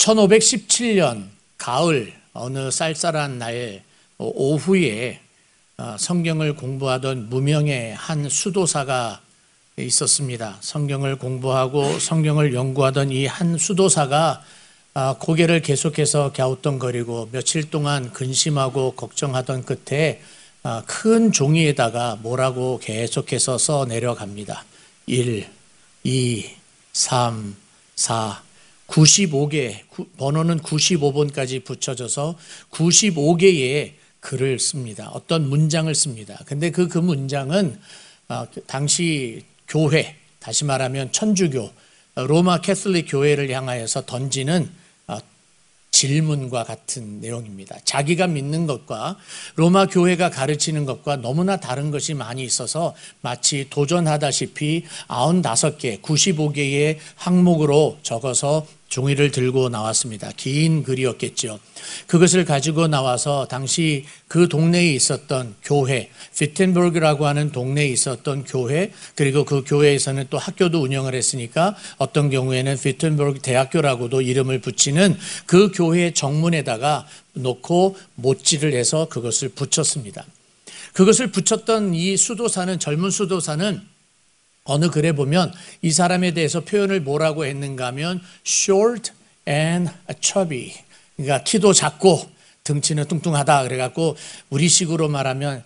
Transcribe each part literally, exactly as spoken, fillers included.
천오백십칠 년 가을 어느 쌀쌀한 날 오후에 성경을 공부하던 무명의 한 수도사가 있었습니다. 성경을 공부하고 성경을 연구하던 이 한 수도사가 고개를 계속해서 갸우뚱거리고 며칠 동안 근심하고 걱정하던 끝에 큰 종이에다가 뭐라고 계속해서 써 내려갑니다. 일, 이, 삼, 사, 구십오 개, 번호는 구십오 번까지 붙여져서 구십오 개의 글을 씁니다. 어떤 문장을 씁니다. 근데 그, 그 문장은 당시 교회, 다시 말하면 천주교, 로마 캐톨릭 교회를 향하여서 던지는 질문과 같은 내용입니다. 자기가 믿는 것과 로마 교회가 가르치는 것과 너무나 다른 것이 많이 있어서 마치 도전하다시피 구십오 개, 구십오 개의 항목으로 적어서 종이를 들고 나왔습니다. 긴 글이었겠죠. 그것을 가지고 나와서 당시 그 동네에 있었던 교회, 피텐버그라고 하는 동네에 있었던 교회, 그리고 그 교회에서는 또 학교도 운영을 했으니까 어떤 경우에는 피텐버그 대학교라고도 이름을 붙이는 그 교회의 정문에다가 놓고 못질을 해서 그것을 붙였습니다. 그것을 붙였던 이 수도사는, 젊은 수도사는 어느 글에 보면 이 사람에 대해서 표현을 뭐라고 했는가 하면 short and chubby, 그러니까 키도 작고 등치는 뚱뚱하다 그래갖고 우리식으로 말하면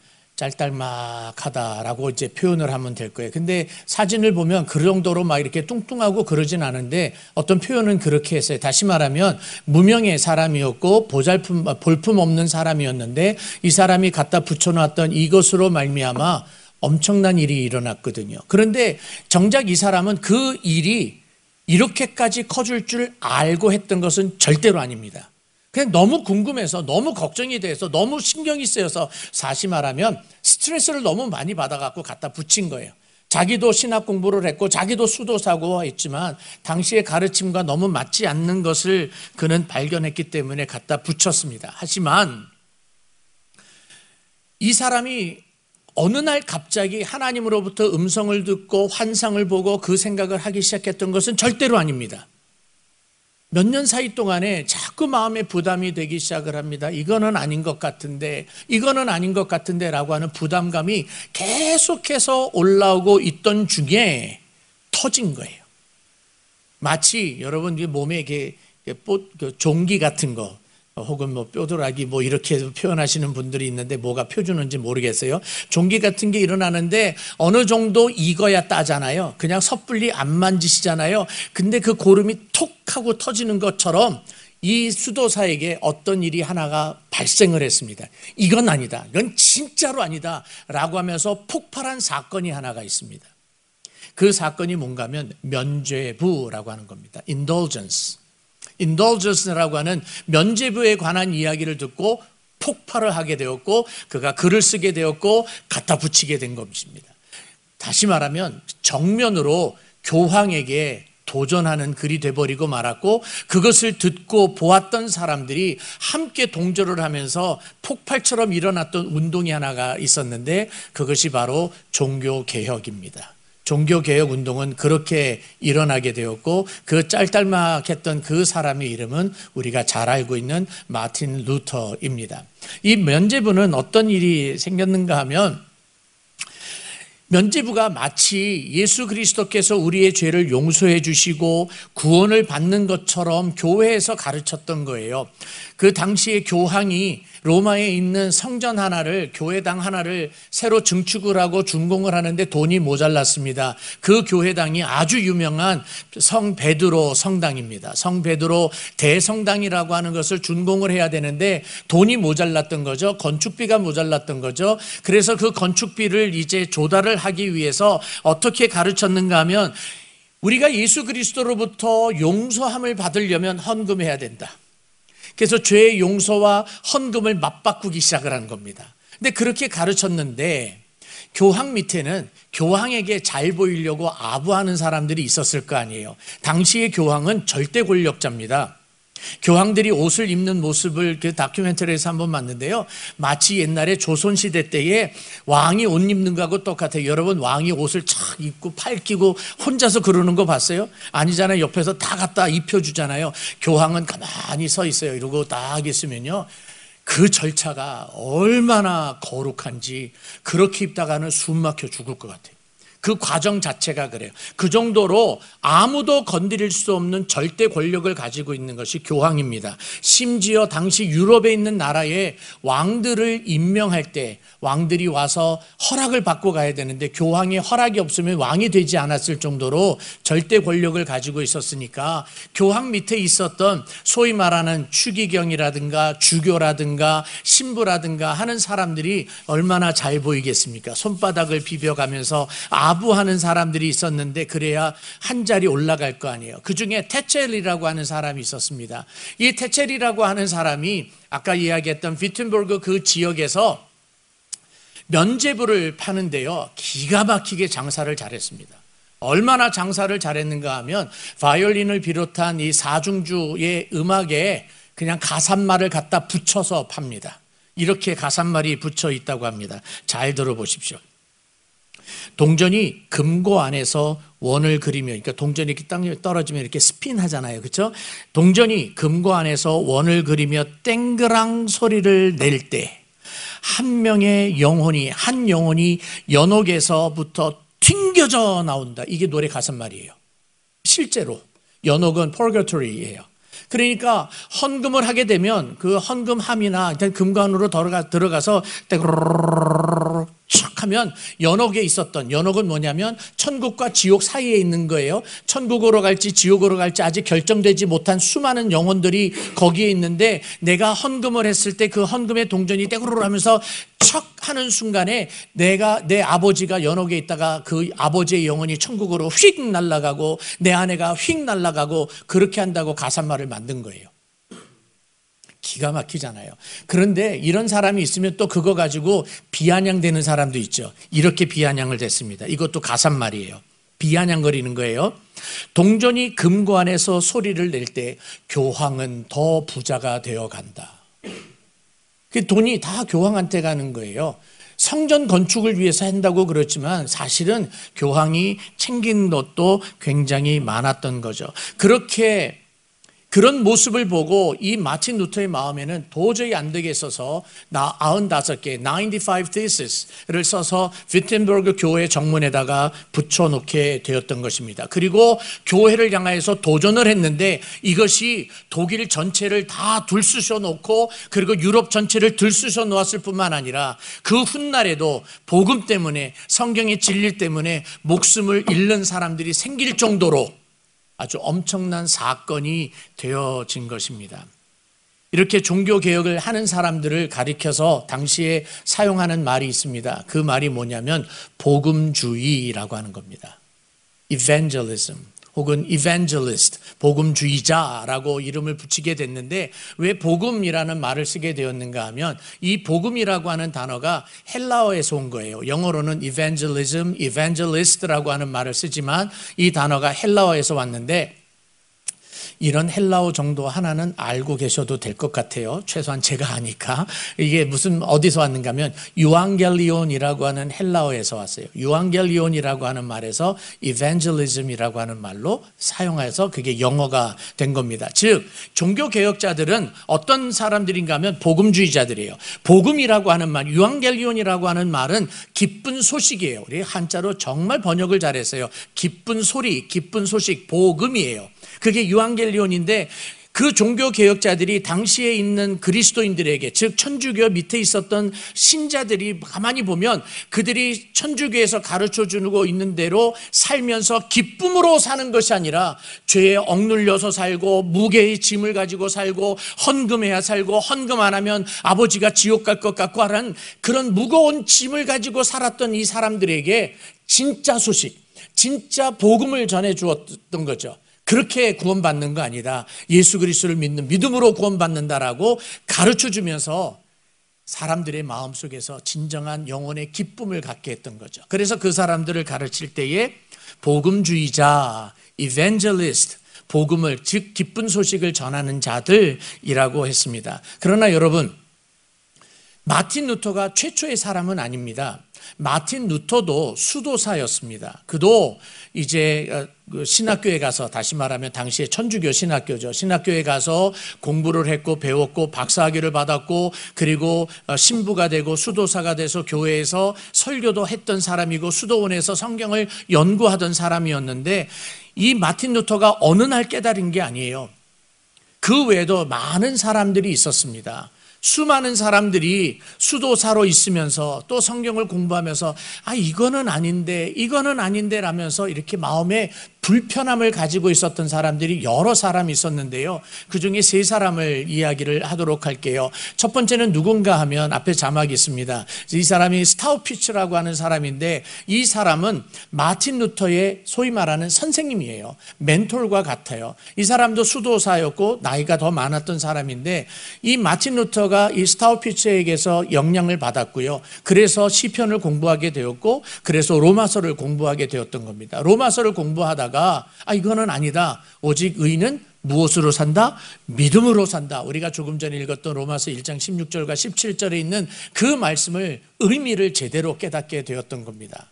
짤딸막하다라고 이제 표현을 하면 될 거예요. 근데 사진을 보면 그 정도로 막 이렇게 뚱뚱하고 그러진 않은데 어떤 표현은 그렇게 했어요. 다시 말하면 무명의 사람이었고 보잘품 볼품 없는 사람이었는데 이 사람이 갖다 붙여놨던 이것으로 말미암아 엄청난 일이 일어났거든요. 그런데 정작 이 사람은 그 일이 이렇게까지 커질 줄 알고 했던 것은 절대로 아닙니다. 그냥 너무 궁금해서, 너무 걱정이 돼서, 너무 신경이 쓰여서 사실 말하면 스트레스를 너무 많이 받아갖고 갖다 붙인 거예요. 자기도 신학 공부를 했고 자기도 수도사고 했지만 당시의 가르침과 너무 맞지 않는 것을 그는 발견했기 때문에 갖다 붙였습니다. 하지만 이 사람이 어느 날 갑자기 하나님으로부터 음성을 듣고 환상을 보고 그 생각을 하기 시작했던 것은 절대로 아닙니다. 몇 년 사이 동안에 자꾸 마음에 부담이 되기 시작을 합니다. 이거는 아닌 것 같은데, 이거는 아닌 것 같은데 라고 하는 부담감이 계속해서 올라오고 있던 중에 터진 거예요. 마치 여러분 몸에 이렇게 종기 같은 거, 혹은 뭐 뼈도라기 뭐 이렇게 표현하시는 분들이 있는데 뭐가 표주는지 모르겠어요. 종기 같은 게 일어나는데 어느 정도 익어야 따잖아요. 그냥 섣불리 안 만지시잖아요. 근데 그 고름이 톡 하고 터지는 것처럼 이 수도사에게 어떤 일이 하나가 발생을 했습니다. 이건 아니다, 이건 진짜로 아니다 라고 하면서 폭발한 사건이 하나가 있습니다. 그 사건이 뭔가 하면 면죄부라고 하는 겁니다. indulgence. indulgence라고 하는 면죄부에 관한 이야기를 듣고 폭발을 하게 되었고 그가 글을 쓰게 되었고 갖다 붙이게 된 것입니다. 다시 말하면 정면으로 교황에게 도전하는 글이 돼버리고 말았고 그것을 듣고 보았던 사람들이 함께 동조를 하면서 폭발처럼 일어났던 운동이 하나가 있었는데 그것이 바로 종교개혁입니다. 종교개혁 운동은 그렇게 일어나게 되었고 그 짤딸막했던 그 사람의 이름은 우리가 잘 알고 있는 마틴 루터입니다. 이 면죄부는 어떤 일이 생겼는가 하면 면죄부가 마치 예수 그리스도께서 우리의 죄를 용서해 주시고 구원을 받는 것처럼 교회에서 가르쳤던 거예요. 그 당시에 교황이 로마에 있는 성전 하나를, 교회당 하나를 새로 증축을 하고 준공을 하는데 돈이 모자랐습니다. 그 교회당이 아주 유명한 성 베드로 성당입니다. 성 베드로 대성당이라고 하는 것을 준공을 해야 되는데 돈이 모자랐던 거죠. 건축비가 모자랐던 거죠. 그래서 그 건축비를 이제 조달을 하기 위해서 어떻게 가르쳤는가 하면 우리가 예수 그리스도로부터 용서함을 받으려면 헌금해야 된다. 그래서 죄의 용서와 헌금을 맞바꾸기 시작을 한 겁니다. 근데 그렇게 가르쳤는데 교황 밑에는 교황에게 잘 보이려고 아부하는 사람들이 있었을 거 아니에요. 당시의 교황은 절대 권력자입니다. 교황들이 옷을 입는 모습을 그 다큐멘터리에서 한번 봤는데요. 마치 옛날에 조선시대 때에 왕이 옷 입는 거하고 똑같아요. 여러분, 왕이 옷을 착 입고 팔 끼고 혼자서 그러는 거 봤어요? 아니잖아요. 옆에서 다 갖다 입혀주잖아요. 교황은 가만히 서 있어요. 이러고 딱 있으면요, 그 절차가 얼마나 거룩한지, 그렇게 입다가는 숨 막혀 죽을 것 같아요. 그 과정 자체가 그래요. 그 정도로 아무도 건드릴 수 없는 절대 권력을 가지고 있는 것이 교황입니다. 심지어 당시 유럽에 있는 나라에 왕들을 임명할 때 왕들이 와서 허락을 받고 가야 되는데 교황의 허락이 없으면 왕이 되지 않았을 정도로 절대 권력을 가지고 있었으니까 교황 밑에 있었던 소위 말하는 추기경이라든가 주교라든가 신부라든가 하는 사람들이 얼마나 잘 보이겠습니까? 손바닥을 비벼가면서 아부하는 사람들이 있었는데 그래야 한 자리 올라갈 거 아니에요. 그중에 테첼이라고 하는 사람이 있었습니다. 이 테첼이라고 하는 사람이 아까 이야기했던 비튼버그 그 지역에서 면제부를 파는데요, 기가 막히게 장사를 잘했습니다. 얼마나 장사를 잘했는가 하면 바이올린을 비롯한 이 사중주의 음악에 그냥 가산말을 갖다 붙여서 팝니다. 이렇게 가산말이 붙여 있다고 합니다. 잘 들어보십시오. 동전이 금고 안에서 원을 그리며, 그러니까 동전이 이렇게 땅에 떨어지면 이렇게 스핀 하잖아요. 그렇죠? 동전이 금고 안에서 원을 그리며 땡그랑 소리를 낼 때 한 명의 영혼이, 한 영혼이 연옥에서부터 튕겨져 나온다. 이게 노래 가사말이에요. 실제로 연옥은 purgatory예요. 그러니까 헌금을 하게 되면 그 헌금함이나 금관으로 들어가, 들어가서 촥 하면 연옥에 있었던, 연옥은 뭐냐면 천국과 지옥 사이에 있는 거예요. 천국으로 갈지 지옥으로 갈지 아직 결정되지 못한 수많은 영혼들이 거기에 있는데, 내가 헌금을 했을 때 그 헌금의 동전이 떼구르르 하면서 척 하는 순간에 내가, 내 아버지가 연옥에 있다가 그 아버지의 영혼이 천국으로 휙 날아가고 내 아내가 휙 날아가고 그렇게 한다고 가사말을 만든 거예요. 기가 막히잖아요. 그런데 이런 사람이 있으면 또 그거 가지고 비아냥되는 사람도 있죠. 이렇게 비아냥을 됐습니다. 이것도 가산말이에요. 비아냥거리는 거예요. 동전이 금고 안에서 소리를 낼 때 교황은 더 부자가 되어 간다. 그 돈이 다 교황한테 가는 거예요. 성전 건축을 위해서 한다고 그렇지만 사실은 교황이 챙긴 것도 굉장히 많았던 거죠. 그렇게 그런 모습을 보고 이 마틴 루터의 마음에는 도저히 안 되겠어서 구십오 개, 구십오 thesis를 써서 비튼버그 교회 정문에다가 붙여놓게 되었던 것입니다. 그리고 교회를 향해서 도전을 했는데 이것이 독일 전체를 다 들쑤셔 놓고 그리고 유럽 전체를 들쑤셔 놓았을 뿐만 아니라 그 훗날에도 복음 때문에, 성경의 진리 때문에 목숨을 잃는 사람들이 생길 정도로 아주 엄청난 사건이 되어진 것입니다. 이렇게 종교개혁을 하는 사람들을 가리켜서 당시에 사용하는 말이 있습니다. 그 말이 뭐냐면 복음주의라고 하는 겁니다. Evangelism 혹은 Evangelist, 복음주의자라고 이름을 붙이게 됐는데 왜 복음이라는 말을 쓰게 되었는가 하면 이 복음이라고 하는 단어가 헬라어에서 온 거예요. 영어로는 Evangelism, Evangelist라고 하는 말을 쓰지만 이 단어가 헬라어에서 왔는데 이런 헬라어 정도 하나는 알고 계셔도 될 것 같아요. 최소한 제가 아니까. 이게 무슨 어디서 왔는가 하면 유앙겔리온이라고 하는 헬라어에서 왔어요. 유앙겔리온이라고 하는 말에서 evangelism이라고 하는 말로 사용해서 그게 영어가 된 겁니다. 즉 종교개혁자들은 어떤 사람들인가 하면 복음주의자들이에요. 복음이라고 하는 말, 유앙겔리온이라고 하는 말은 기쁜 소식이에요. 우리 한자로 정말 번역을 잘했어요. 기쁜 소리, 기쁜 소식, 복음이에요. 그게 유앙겔리온인데 그 종교개혁자들이 당시에 있는 그리스도인들에게, 즉 천주교 밑에 있었던 신자들이 가만히 보면 그들이 천주교에서 가르쳐주고 있는 대로 살면서 기쁨으로 사는 것이 아니라 죄에 억눌려서 살고 무게의 짐을 가지고 살고 헌금해야 살고 헌금 안 하면 아버지가 지옥 갈 것 같고 하는 그런 무거운 짐을 가지고 살았던 이 사람들에게 진짜 소식, 진짜 복음을 전해주었던 거죠. 그렇게 구원받는 거 아니라 예수 그리스도를 믿는 믿음으로 구원받는다라고 가르쳐주면서 사람들의 마음속에서 진정한 영혼의 기쁨을 갖게 했던 거죠. 그래서 그 사람들을 가르칠 때에 복음주의자, evangelist, 복음을, 즉 기쁜 소식을 전하는 자들이라고 했습니다. 그러나 여러분, 마틴 루터가 최초의 사람은 아닙니다. 마틴 루터도 수도사였습니다. 그도 이제 신학교에 가서, 다시 말하면 당시에 천주교 신학교죠. 신학교에 가서 공부를 했고 배웠고 박사학위를 받았고, 그리고 신부가 되고 수도사가 돼서 교회에서 설교도 했던 사람이고 수도원에서 성경을 연구하던 사람이었는데, 이 마틴 루터가 어느 날 깨달은 게 아니에요. 그 외에도 많은 사람들이 있었습니다. 수많은 사람들이 수도사로 있으면서 또 성경을 공부하면서 아 이거는 아닌데 이거는 아닌데 라면서 이렇게 마음에 불편함을 가지고 있었던 사람들이 여러 사람이 있었는데요. 그중에 세 사람을 이야기를 하도록 할게요. 첫 번째는 누군가 하면 앞에 자막이 있습니다. 이 사람이 스타우피츠라고 하는 사람인데, 이 사람은 마틴 루터의 소위 말하는 선생님이에요. 멘토르와 같아요. 이 사람도 수도사였고 나이가 더 많았던 사람인데, 이 마틴 루터가 이 스타우피츠에게서 영향을 받았고요. 그래서 시편을 공부하게 되었고, 그래서 로마서를 공부하게 되었던 겁니다. 로마서를 공부하다가 아 이거는 아니다. 오직 의인은 무엇으로 산다? 믿음으로 산다. 우리가 조금 전에 읽었던 로마서 일 장 십육 절과 십칠 절에 있는 그 말씀을, 의미를 제대로 깨닫게 되었던 겁니다.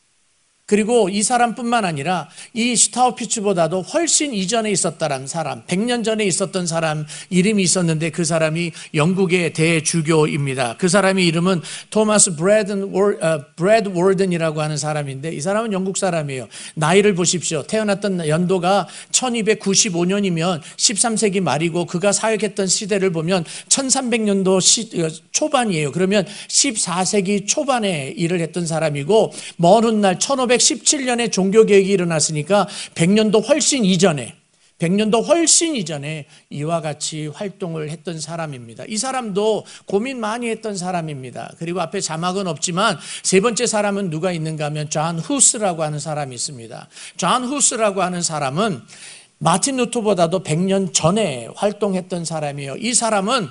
그리고 이 사람뿐만 아니라 이 슈타우피츠보다도 훨씬 이전에 있었다는 사람, 백 년 전에 있었던 사람 이름이 있었는데, 그 사람이 영국의 대주교입니다. 그 사람의 이름은 토마스 브래든 브래드 워든이라고 하는 사람인데, 이 사람은 영국 사람이에요. 나이를 보십시오. 태어났던 연도가 천이백구십오 년이면 십삼 세기 말이고, 그가 사역했던 시대를 보면 천삼백 년도 시, 초반이에요. 그러면 십사 세기 초반에 일을 했던 사람이고, 먼 훗날 천오백십칠 년에 종교개혁이 일어났으니까 백 년도 훨씬 이전에 백 년도 훨씬 이전에 이와 같이 활동을 했던 사람입니다. 이 사람도 고민 많이 했던 사람입니다. 그리고 앞에 자막은 없지만 세 번째 사람은 누가 있는가 하면 존 후스라고 하는 사람이 있습니다. 존 후스라고 하는 사람은 마틴 루터보다도 백 년 전에 활동했던 사람이에요. 이 사람은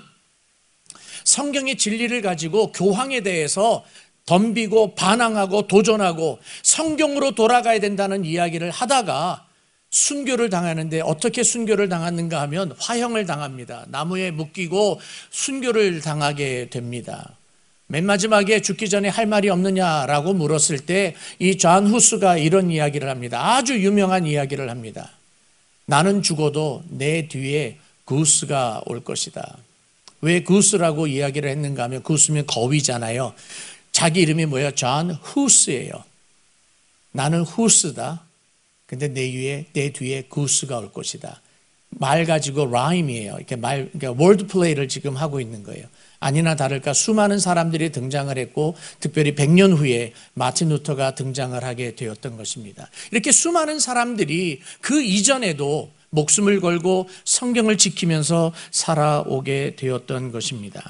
성경의 진리를 가지고 교황에 대해서 덤비고 반항하고 도전하고 성경으로 돌아가야 된다는 이야기를 하다가 순교를 당하는데, 어떻게 순교를 당했는가 하면 화형을 당합니다. 나무에 묶이고 순교를 당하게 됩니다. 맨 마지막에 죽기 전에 할 말이 없느냐라고 물었을 때 이 존 후스가 이런 이야기를 합니다. 아주 유명한 이야기를 합니다. 나는 죽어도 내 뒤에 구스가 올 것이다. 왜 구스라고 이야기를 했는가 하면, 구스면 거위잖아요. 자기 이름이 뭐예요? 존 후스예요. 나는 후스다. 근데 내 위에, 내 뒤에 구스가 올 것이다. 말 가지고 라임이에요. 이렇게 말, 그러니까 월드 플레이를 지금 하고 있는 거예요. 아니나 다를까 수많은 사람들이 등장을 했고, 특별히 백 년 후에 마틴 루터가 등장을 하게 되었던 것입니다. 이렇게 수많은 사람들이 그 이전에도 목숨을 걸고 성경을 지키면서 살아오게 되었던 것입니다.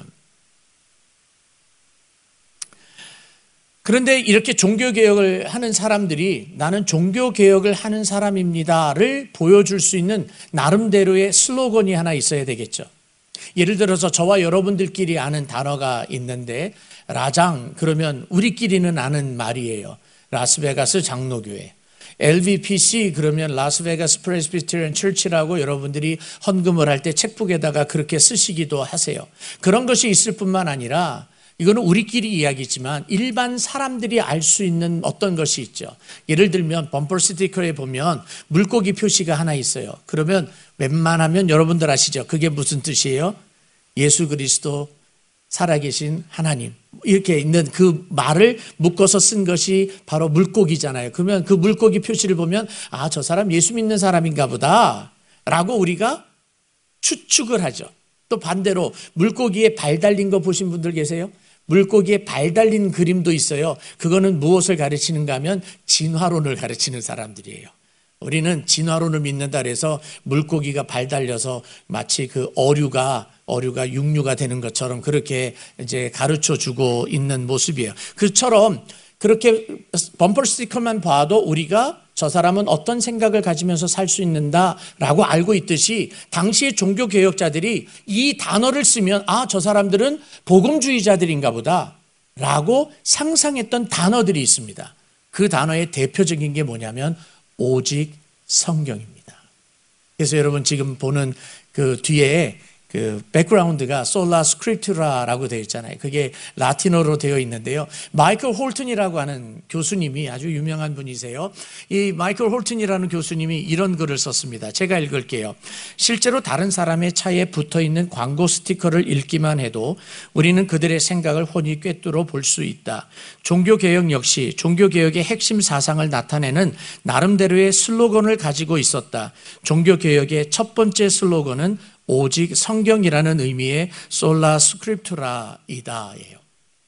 그런데 이렇게 종교개혁을 하는 사람들이 나는 종교개혁을 하는 사람입니다를 보여줄 수 있는 나름대로의 슬로건이 하나 있어야 되겠죠. 예를 들어서 저와 여러분들끼리 아는 단어가 있는데, 라장 그러면 우리끼리는 아는 말이에요. 라스베가스 장로교회. 엘브이피씨 그러면 라스베가스 프레스비테리안 처치라고 여러분들이 헌금을 할 때 책북에다가 그렇게 쓰시기도 하세요. 그런 것이 있을 뿐만 아니라, 이거는 우리끼리 이야기지만 일반 사람들이 알 수 있는 어떤 것이 있죠. 예를 들면 범퍼 스티커에 보면 물고기 표시가 하나 있어요. 그러면 웬만하면 여러분들 아시죠? 그게 무슨 뜻이에요? 예수 그리스도 살아계신 하나님, 이렇게 있는 그 말을 묶어서 쓴 것이 바로 물고기잖아요. 그러면 그 물고기 표시를 보면 아, 저 사람 예수 믿는 사람인가 보다 라고 우리가 추측을 하죠. 또 반대로 물고기에 발 달린 거 보신 분들 계세요? 물고기에 발 달린 그림도 있어요. 그거는 무엇을 가르치는가 하면 진화론을 가르치는 사람들이에요. 우리는 진화론을 믿는다 그래서 물고기가 발 달려서 마치 그 어류가 어류가 육류가 되는 것처럼 그렇게 이제 가르쳐 주고 있는 모습이에요. 그처럼 그렇게 범퍼 스티커만 봐도 우리가 저 사람은 어떤 생각을 가지면서 살 수 있는다라고 알고 있듯이, 당시의 종교개혁자들이 이 단어를 쓰면 아, 저 사람들은 복음주의자들인가 보다 라고 상상했던 단어들이 있습니다. 그 단어의 대표적인 게 뭐냐면 오직 성경입니다. 그래서 여러분 지금 보는 그 뒤에 그 백그라운드가 솔라 스크립투라라고 되어 있잖아요. 그게 라틴어로 되어 있는데요. 마이클 홀튼이라고 하는 교수님이 아주 유명한 분이세요. 이 마이클 홀튼이라는 교수님이 이런 글을 썼습니다. 제가 읽을게요. 실제로 다른 사람의 차에 붙어 있는 광고 스티커를 읽기만 해도 우리는 그들의 생각을 훤히 꿰뚫어 볼 수 있다. 종교개혁 역시 종교개혁의 핵심 사상을 나타내는 나름대로의 슬로건을 가지고 있었다. 종교개혁의 첫 번째 슬로건은 오직 성경이라는 의미의 솔라 스크립투라이다 예요.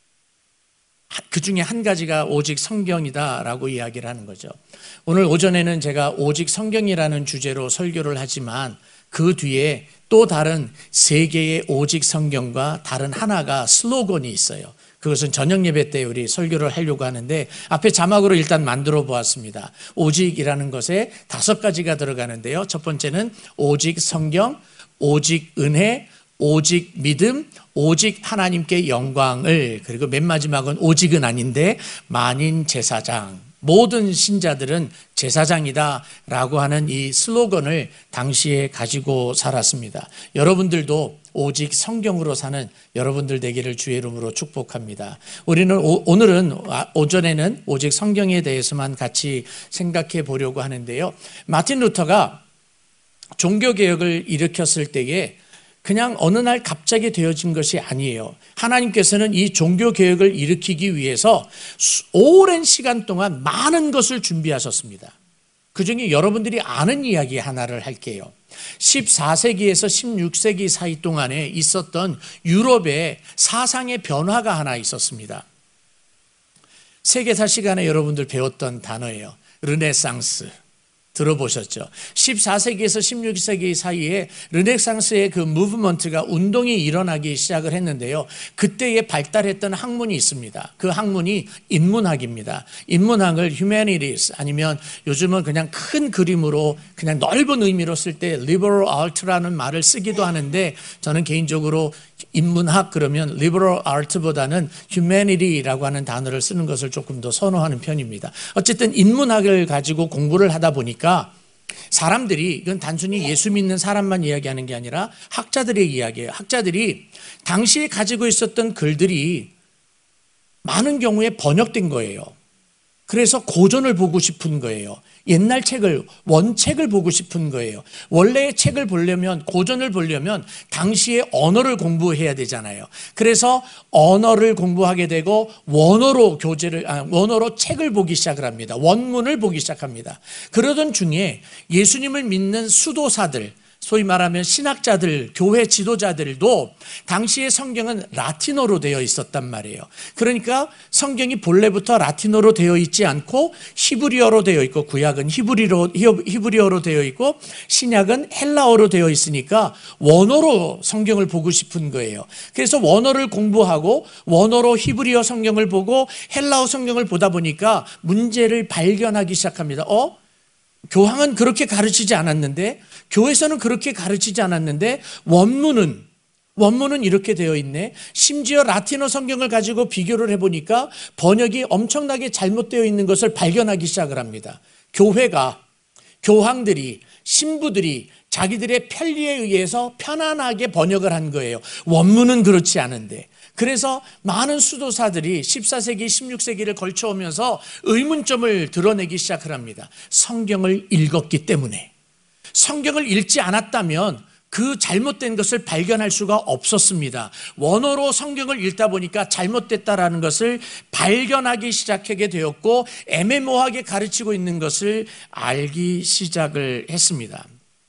그 중에 한 가지가 오직 성경이다라고 이야기를 하는 거죠. 오늘 오전에는 제가 오직 성경이라는 주제로 설교를 하지만 그 뒤에 또 다른 세 개의 오직 성경과 다른 하나가 슬로건이 있어요. 그것은 저녁 예배 때 우리 설교를 하려고 하는데 앞에 자막으로 일단 만들어 보았습니다. 오직이라는 것에 다섯 가지가 들어가는데요. 첫 번째는 오직 성경, 오직 은혜, 오직 믿음, 오직 하나님께 영광을, 그리고 맨 마지막은 오직은 아닌데 만인 제사장, 모든 신자들은 제사장이다 라고 하는 이 슬로건을 당시에 가지고 살았습니다. 여러분들도 오직 성경으로 사는 여러분들 되기를 주의 이름으로 축복합니다. 우리는 오, 오늘은 오전에는 오직 성경에 대해서만 같이 생각해 보려고 하는데요. 마틴 루터가 종교개혁을 일으켰을 때에 그냥 어느 날 갑자기 되어진 것이 아니에요. 하나님께서는 이 종교개혁을 일으키기 위해서 오랜 시간 동안 많은 것을 준비하셨습니다. 그중에 여러분들이 아는 이야기 하나를 할게요. 십사 세기에서 십육 세기 사이 동안에 있었던 유럽의 사상의 변화가 하나 있었습니다. 세계사 시간에 여러분들 배웠던 단어예요. 르네상스. 들어보셨죠? 십사 세기에서 십육 세기 사이에 르네상스의 그 무브먼트가 운동이 일어나기 시작을 했는데요. 그때에 발달했던 학문이 있습니다. 그 학문이 인문학입니다. 인문학을 humanities 아니면 요즘은 그냥 큰 그림으로 그냥 넓은 의미로 쓸 때 liberal art라는 말을 쓰기도 하는데 저는 개인적으로 인문학 그러면 liberal art보다는 humanity라고 하는 단어를 쓰는 것을 조금 더 선호하는 편입니다. 어쨌든 인문학을 가지고 공부를 하다 보니까 사람들이, 이건 단순히 예수 믿는 사람만 이야기하는 게 아니라 학자들의 이야기예요. 학자들이 당시에 가지고 있었던 글들이 많은 경우에 번역된 거예요. 그래서 고전을 보고 싶은 거예요. 옛날 책을, 원책을 보고 싶은 거예요. 원래의 책을 보려면, 고전을 보려면 당시의 언어를 공부해야 되잖아요. 그래서 언어를 공부하게 되고 원어로 교재를, 아, 원어로 책을 보기 시작을 합니다. 원문을 보기 시작합니다. 그러던 중에 예수님을 믿는 수도사들, 소위 말하면 신학자들, 교회 지도자들도 당시의 성경은 라틴어로 되어 있었단 말이에요. 그러니까 성경이 본래부터 라틴어로 되어 있지 않고 히브리어로 되어 있고, 구약은 히브리로, 히브리어로 되어 있고 신약은 헬라어로 되어 있으니까 원어로 성경을 보고 싶은 거예요. 그래서 원어를 공부하고 원어로 히브리어 성경을 보고 헬라어 성경을 보다 보니까 문제를 발견하기 시작합니다. 어? 교황은 그렇게 가르치지 않았는데, 교회에서는 그렇게 가르치지 않았는데 원문은 원문은 이렇게 되어 있네. 심지어 라틴어 성경을 가지고 비교를 해보니까 번역이 엄청나게 잘못되어 있는 것을 발견하기 시작을 합니다. 교회가, 교황들이, 신부들이 자기들의 편리에 의해서 편안하게 번역을 한 거예요. 원문은 그렇지 않은데. 그래서 많은 수도사들이 십사 세기, 십육 세기를 걸쳐오면서 의문점을 드러내기 시작을 합니다. 성경을 읽었기 때문에. 성경을 읽지 않았다면 그 잘못된 것을 발견할 수가 없었습니다. 원어로 성경을 읽다 보니까 잘못됐다라는 것을 발견하기 시작하게 되었고, 애매모호하게 가르치고 있는 것을 알기 시작을 했습니다.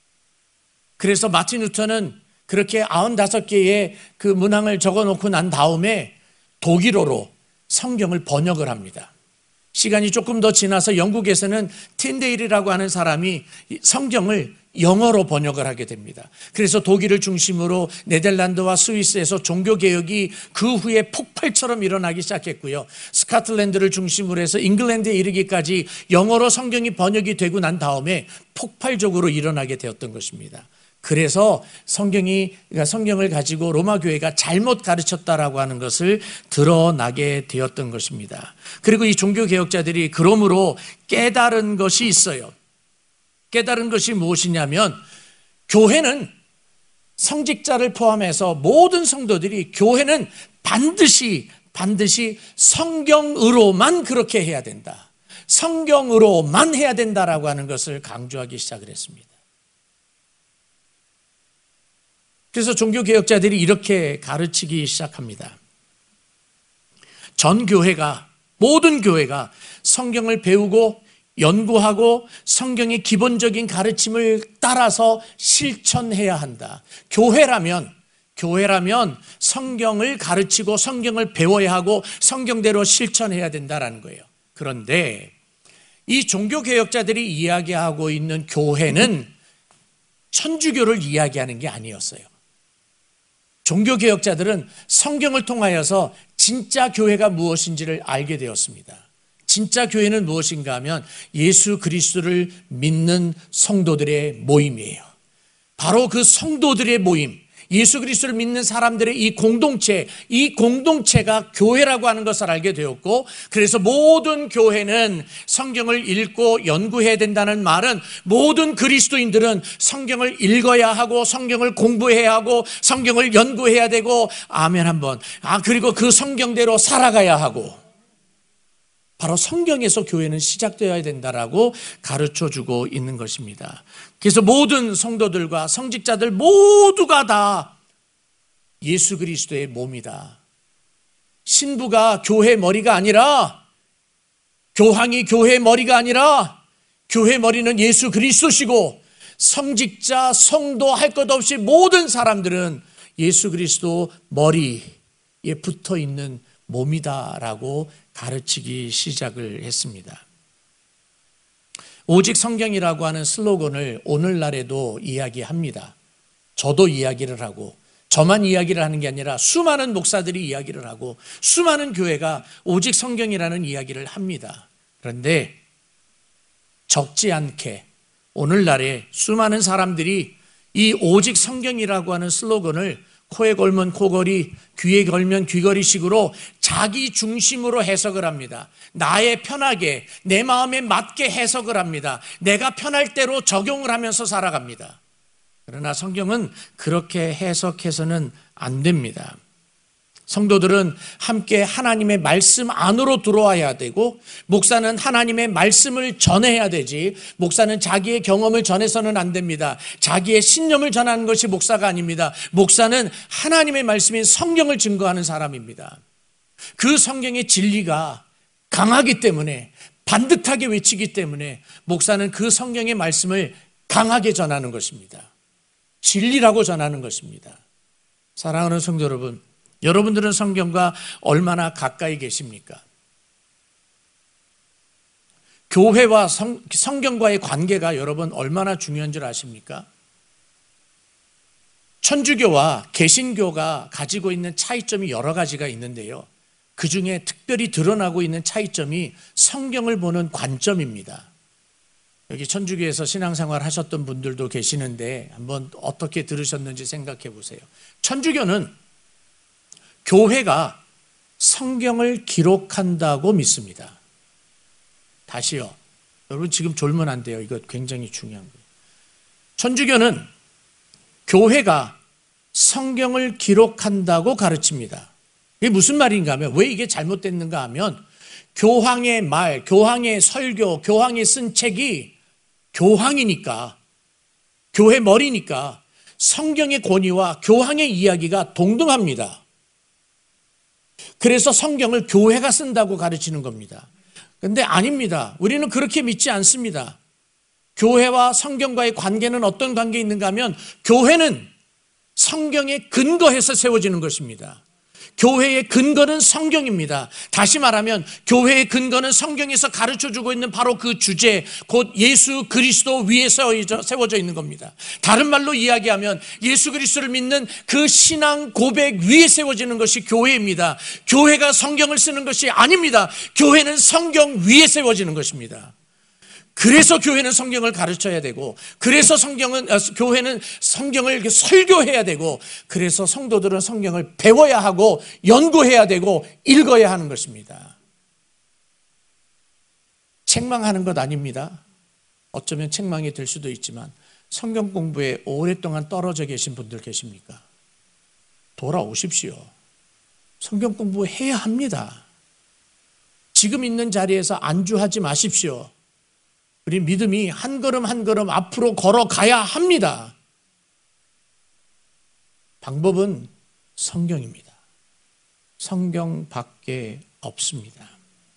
그래서 마틴 루터는 그렇게 아흔다섯 개의 그 문항을 적어놓고 난 다음에 독일어로 성경을 번역을 합니다. 시간이 조금 더 지나서 영국에서는 틴데일이라고 하는 사람이 성경을 영어로 번역을 하게 됩니다. 그래서 독일을 중심으로 네덜란드와 스위스에서 종교개혁이 그 후에 폭발처럼 일어나기 시작했고요. 스코틀랜드를 중심으로 해서 잉글랜드에 이르기까지 영어로 성경이 번역이 되고 난 다음에 폭발적으로 일어나게 되었던 것입니다. 그래서 성경이, 그러니까 성경을 가지고 로마 교회가 잘못 가르쳤다라고 하는 것을 드러나게 되었던 것입니다. 그리고 이 종교개혁자들이 그러므로 깨달은 것이 있어요. 깨달은 것이 무엇이냐면 교회는 성직자를 포함해서 모든 성도들이 교회는 반드시 반드시 성경으로만 그렇게 해야 된다. 성경으로만 해야 된다라고 하는 것을 강조하기 시작을 했습니다. 그래서 종교개혁자들이 이렇게 가르치기 시작합니다. 전 교회가, 모든 교회가 성경을 배우고 연구하고 성경의 기본적인 가르침을 따라서 실천해야 한다. 교회라면, 교회라면 성경을 가르치고 성경을 배워야 하고 성경대로 실천해야 된다라는 거예요. 그런데 이 종교개혁자들이 이야기하고 있는 교회는 천주교를 이야기하는 게 아니었어요. 종교개혁자들은 성경을 통하여서 진짜 교회가 무엇인지를 알게 되었습니다. 진짜 교회는 무엇인가 하면 예수 그리스도를 믿는 성도들의 모임이에요. 바로 그 성도들의 모임, 예수 그리스도를 믿는 사람들의 이 공동체, 이 공동체가 교회라고 하는 것을 알게 되었고, 그래서 모든 교회는 성경을 읽고 연구해야 된다는 말은 모든 그리스도인들은 성경을 읽어야 하고 성경을 공부해야 하고 성경을 연구해야 되고, 아멘 한번, 아 그리고 그 성경대로 살아가야 하고, 바로 성경에서 교회는 시작되어야 된다라고 가르쳐주고 있는 것입니다. 그래서 모든 성도들과 성직자들 모두가 다 예수 그리스도의 몸이다. 신부가 교회 머리가 아니라, 교황이 교회 머리가 아니라 교회 머리는 예수 그리스도시고, 성직자, 성도 할 것 없이 모든 사람들은 예수 그리스도 머리에 붙어 있는 몸이다라고 가르치기 시작을 했습니다. 오직 성경이라고 하는 슬로건을 오늘날에도 이야기합니다. 저도 이야기를 하고, 저만 이야기를 하는 게 아니라 수많은 목사들이 이야기를 하고 수많은 교회가 오직 성경이라는 이야기를 합니다. 그런데 적지 않게 오늘날에 수많은 사람들이 이 오직 성경이라고 하는 슬로건을 코에 걸면 코걸이, 귀에 걸면 귀걸이식으로 자기 중심으로 해석을 합니다. 나의 편하게, 내 마음에 맞게 해석을 합니다. 내가 편할 대로 적용을 하면서 살아갑니다. 그러나 성경은 그렇게 해석해서는 안 됩니다. 성도들은 함께 하나님의 말씀 안으로 들어와야 되고, 목사는 하나님의 말씀을 전해야 되지, 목사는 자기의 경험을 전해서는 안 됩니다. 자기의 신념을 전하는 것이 목사가 아닙니다. 목사는 하나님의 말씀인 성경을 증거하는 사람입니다. 그 성경의 진리가 강하기 때문에, 반듯하게 외치기 때문에 목사는 그 성경의 말씀을 강하게 전하는 것입니다. 진리라고 전하는 것입니다. 사랑하는 성도 여러분, 여러분들은 성경과 얼마나 가까이 계십니까? 교회와 성, 성경과의 관계가 여러분 얼마나 중요한 줄 아십니까? 천주교와 개신교가 가지고 있는 차이점이 여러 가지가 있는데요, 그 중에 특별히 드러나고 있는 차이점이 성경을 보는 관점입니다. 여기 천주교에서 신앙생활 하셨던 분들도 계시는데 한번 어떻게 들으셨는지 생각해 보세요. 천주교는 교회가 성경을 기록한다고 믿습니다. 다시요. 여러분 지금 졸면 안 돼요. 이거 굉장히 중요한 거예요. 천주교는 교회가 성경을 기록한다고 가르칩니다. 이게 무슨 말인가 하면, 왜 이게 잘못됐는가 하면, 교황의 말, 교황의 설교, 교황이 쓴 책이 교황이니까, 교회 머리니까 성경의 권위와 교황의 이야기가 동등합니다. 그래서 성경을 교회가 쓴다고 가르치는 겁니다. 그런데 아닙니다. 우리는 그렇게 믿지 않습니다. 교회와 성경과의 관계는 어떤 관계가 있는가 하면, 교회는 성경에 근거해서 세워지는 것입니다. 교회의 근거는 성경입니다. 다시 말하면 교회의 근거는 성경에서 가르쳐주고 있는 바로 그 주제, 곧 예수 그리스도 위에 세워져 있는 겁니다. 다른 말로 이야기하면 예수 그리스도를 믿는 그 신앙 고백 위에 세워지는 것이 교회입니다. 교회가 성경을 쓰는 것이 아닙니다. 교회는 성경 위에 세워지는 것입니다. 그래서 교회는 성경을 가르쳐야 되고, 그래서 성경은, 교회는 성경을 설교해야 되고, 그래서 성도들은 성경을 배워야 하고 연구해야 되고 읽어야 하는 것입니다. 책망하는 것 아닙니다. 어쩌면 책망이 될 수도 있지만, 성경 공부에 오랫동안 떨어져 계신 분들 계십니까? 돌아오십시오. 성경 공부해야 합니다. 지금 있는 자리에서 안주하지 마십시오. 우리 믿음이 한 걸음 한 걸음 앞으로 걸어가야 합니다. 방법은 성경입니다. 성경밖에 없습니다.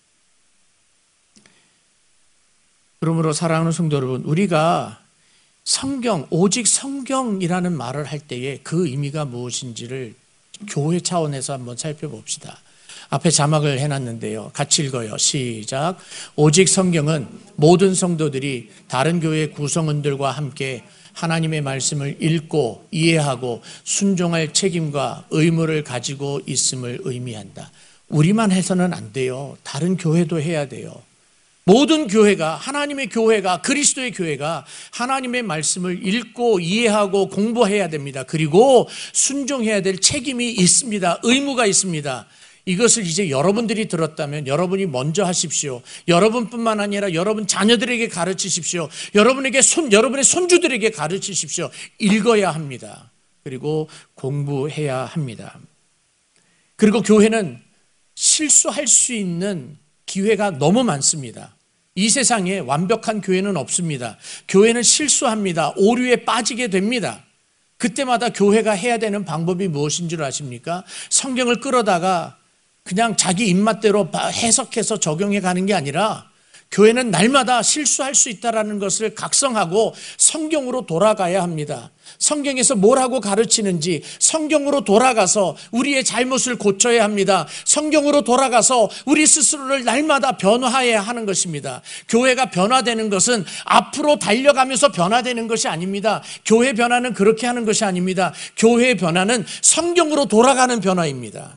그러므로 사랑하는 성도 여러분, 우리가 성경, 오직 성경이라는 말을 할 때에 그 의미가 무엇인지를 교회 차원에서 한번 살펴봅시다. 앞에 자막을 해놨는데요. 같이 읽어요. 시작. 오직 성경은 모든 성도들이 다른 교회 구성원들과 함께 하나님의 말씀을 읽고 이해하고 순종할 책임과 의무를 가지고 있음을 의미한다. 우리만 해서는 안 돼요. 다른 교회도 해야 돼요. 모든 교회가, 하나님의 교회가, 그리스도의 교회가 하나님의 말씀을 읽고 이해하고 공부해야 됩니다. 그리고 순종해야 될 책임이 있습니다. 의무가 있습니다. 이것을 이제 여러분들이 들었다면 여러분이 먼저 하십시오. 여러분뿐만 아니라 여러분 자녀들에게 가르치십시오. 여러분에게 손, 여러분의 손주들에게 가르치십시오. 읽어야 합니다. 그리고 공부해야 합니다. 그리고 교회는 실수할 수 있는 기회가 너무 많습니다. 이 세상에 완벽한 교회는 없습니다. 교회는 실수합니다. 오류에 빠지게 됩니다. 그때마다 교회가 해야 되는 방법이 무엇인 줄 아십니까? 성경을 끌어다가 그냥 자기 입맛대로 해석해서 적용해 가는 게 아니라 교회는 날마다 실수할 수 있다는 것을 각성하고 성경으로 돌아가야 합니다. 성경에서 뭐라고 가르치는지 성경으로 돌아가서 우리의 잘못을 고쳐야 합니다. 성경으로 돌아가서 우리 스스로를 날마다 변화해야 하는 것입니다. 교회가 변화되는 것은 앞으로 달려가면서 변화되는 것이 아닙니다. 교회 변화는 그렇게 하는 것이 아닙니다. 교회의 변화는 성경으로 돌아가는 변화입니다.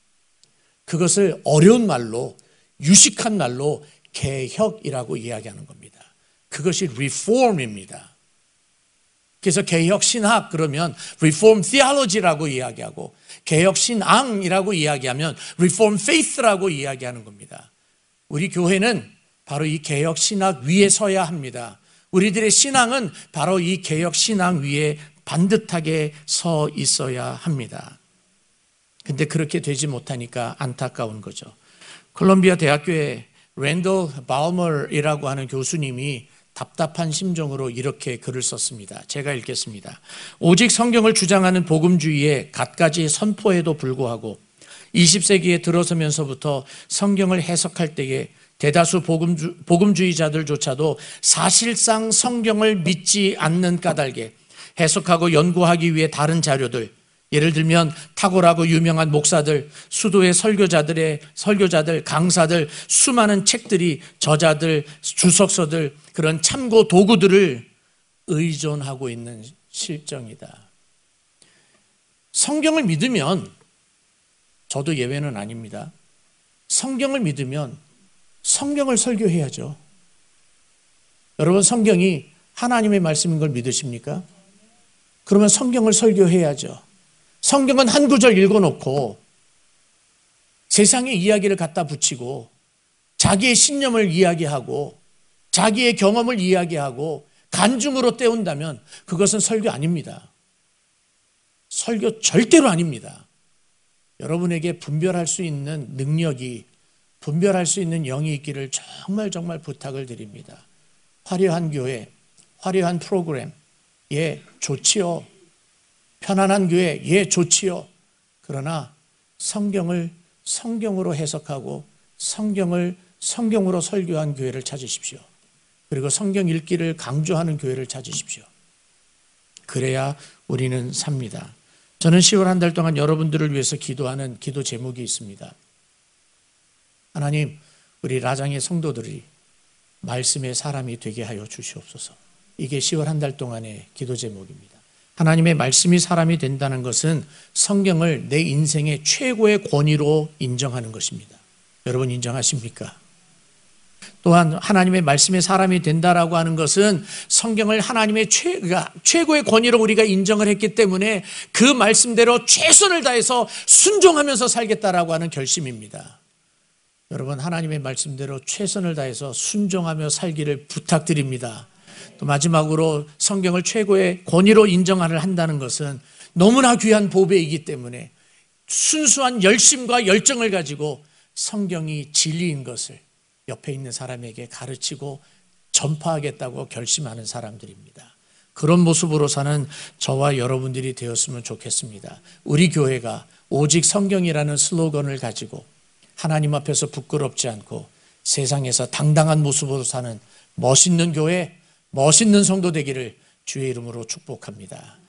그것을 어려운 말로, 유식한 말로 개혁이라고 이야기하는 겁니다. 그것이 reform입니다. 그래서 개혁 신학 그러면 reform theology라고 이야기하고 개혁 신앙이라고 이야기하면 reform faith라고 이야기하는 겁니다. 우리 교회는 바로 이 개혁 신학 위에 서야 합니다. 우리들의 신앙은 바로 이 개혁 신앙 위에 반듯하게 서 있어야 합니다. 근데 그렇게 되지 못하니까 안타까운 거죠. 콜롬비아 대학교의 랜돌 발머이라고 하는 교수님이 답답한 심정으로 이렇게 글을 썼습니다. 제가 읽겠습니다. 오직 성경을 주장하는 복음주의의 갖가지 선포에도 불구하고 이십 세기에 들어서면서부터 성경을 해석할 때에 대다수 복음주, 복음주의자들조차도 사실상 성경을 믿지 않는 까닭에 해석하고 연구하기 위해 다른 자료들, 예를 들면 탁월하고 유명한 목사들, 수도의 설교자들의 설교자들, 강사들, 수많은 책들이, 저자들, 주석서들, 그런 참고 도구들을 의존하고 있는 실정이다. 성경을 믿으면, 저도 예외는 아닙니다. 성경을 믿으면 성경을 설교해야죠. 여러분, 성경이 하나님의 말씀인 걸 믿으십니까? 그러면 성경을 설교해야죠. 성경은 한 구절 읽어놓고 세상의 이야기를 갖다 붙이고 자기의 신념을 이야기하고 자기의 경험을 이야기하고 간증으로 때운다면 그것은 설교 아닙니다. 설교 절대로 아닙니다. 여러분에게 분별할 수 있는 능력이, 분별할 수 있는 영이 있기를 정말 정말 부탁을 드립니다. 화려한 교회, 화려한 프로그램, 예, 좋지요. 편안한 교회, 예, 좋지요. 그러나 성경을 성경으로 해석하고 성경을 성경으로 설교한 교회를 찾으십시오. 그리고 성경 읽기를 강조하는 교회를 찾으십시오. 그래야 우리는 삽니다. 저는 시월 한 달 동안 여러분들을 위해서 기도하는 기도 제목이 있습니다. 하나님, 우리 라장의 성도들이 말씀의 사람이 되게 하여 주시옵소서. 이게 시월 한 달 동안의 기도 제목입니다. 하나님의 말씀이 사람이 된다는 것은 성경을 내 인생의 최고의 권위로 인정하는 것입니다. 여러분 인정하십니까? 또한 하나님의 말씀의 사람이 된다라고 하는 것은 성경을 하나님의 최, 최고의 권위로 우리가 인정을 했기 때문에 그 말씀대로 최선을 다해서 순종하면서 살겠다라고 하는 결심입니다. 여러분, 하나님의 말씀대로 최선을 다해서 순종하며 살기를 부탁드립니다. 또 마지막으로 성경을 최고의 권위로 인정을 한다는 것은 너무나 귀한 보배이기 때문에 순수한 열심과 열정을 가지고 성경이 진리인 것을 옆에 있는 사람에게 가르치고 전파하겠다고 결심하는 사람들입니다. 그런 모습으로 사는 저와 여러분들이 되었으면 좋겠습니다. 우리 교회가 오직 성경이라는 슬로건을 가지고 하나님 앞에서 부끄럽지 않고 세상에서 당당한 모습으로 사는 멋있는 교회, 멋있는 성도 되기를 주의 이름으로 축복합니다.